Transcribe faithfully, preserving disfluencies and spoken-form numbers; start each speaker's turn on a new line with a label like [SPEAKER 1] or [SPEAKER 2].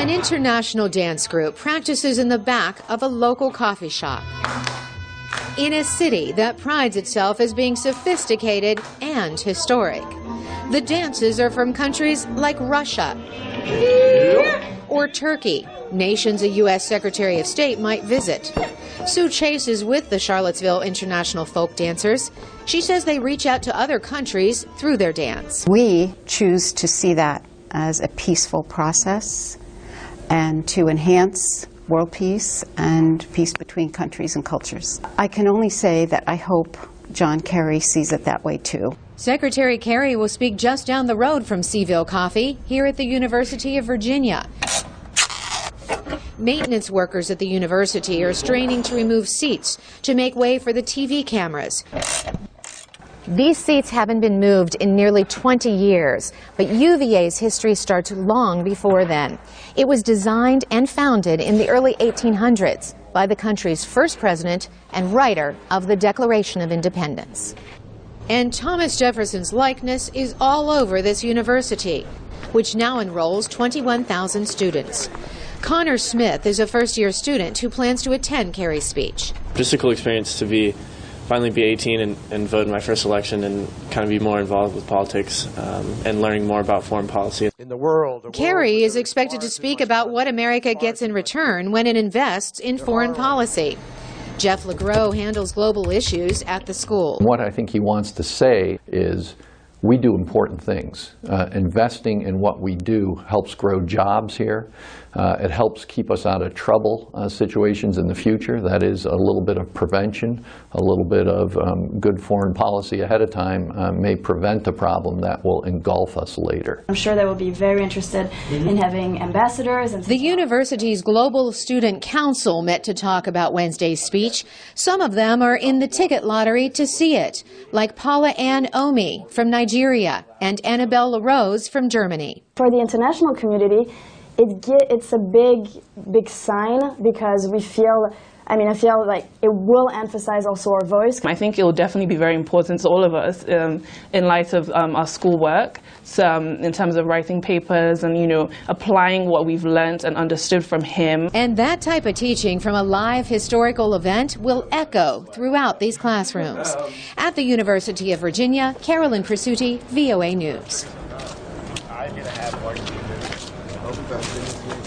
[SPEAKER 1] An international dance group practices in the back of a local coffee shop in a city that prides itself as being sophisticated and historic. The dances are from countries like Russia or Turkey, nations a U S Secretary of State might visit. Sue Chase is with the Charlottesville International Folk Dancers. She says they reach out to other countries through their dance.
[SPEAKER 2] We choose to see that as a peaceful process and to enhance world peace and peace between countries and cultures. I can only say that I hope John Kerry sees it that way too.
[SPEAKER 1] Secretary Kerry will speak just down the road from Seville Coffee here at the University of Virginia. Maintenance workers at the university are straining to remove seats to make way for the T V cameras. These seats haven't been moved in nearly twenty years, but U V A's history starts long before then. It was designed and founded in the early eighteen hundreds by the country's first president and writer of the Declaration of Independence. And Thomas Jefferson's likeness is all over this university, which now enrolls twenty-one thousand students. Connor Smith is a first-year student who plans to attend Kerry's speech.
[SPEAKER 3] Just a cool experience to be finally be eighteen and, and vote in my first election and kind of be more involved with politics um, and learning more about foreign policy.
[SPEAKER 4] In the world, the
[SPEAKER 1] Kerry
[SPEAKER 4] world
[SPEAKER 1] is expected to speak about what America gets in return when it invests in foreign policy. Jeff LeGros handles global issues at the school.
[SPEAKER 5] What I think he wants to say is we do important things. Uh, investing in what we do helps grow jobs here. Uh, it helps keep us out of trouble uh, situations in the future. That is a little bit of prevention, a little bit of um, good foreign policy ahead of time uh, may prevent a problem that will engulf us later.
[SPEAKER 6] I'm sure they will be very interested mm-hmm. in having ambassadors. And
[SPEAKER 1] the university's Global Student Council met to talk about Wednesday's speech. Some of them are in the ticket lottery to see it, like Paula Ann Omi from Nigeria and Annabelle LaRose from Germany.
[SPEAKER 6] For the international community, It get, it's a big, big sign because we feel, I mean, I feel like it will emphasize also our voice.
[SPEAKER 7] I think it will definitely be very important to all of us um, in light of um, our schoolwork, so, um, in terms of writing papers and, you know, applying what we've learned and understood from him.
[SPEAKER 1] And that type of teaching from a live historical event will echo throughout these classrooms. At the University of Virginia, Carolyn Presutti, V O A News.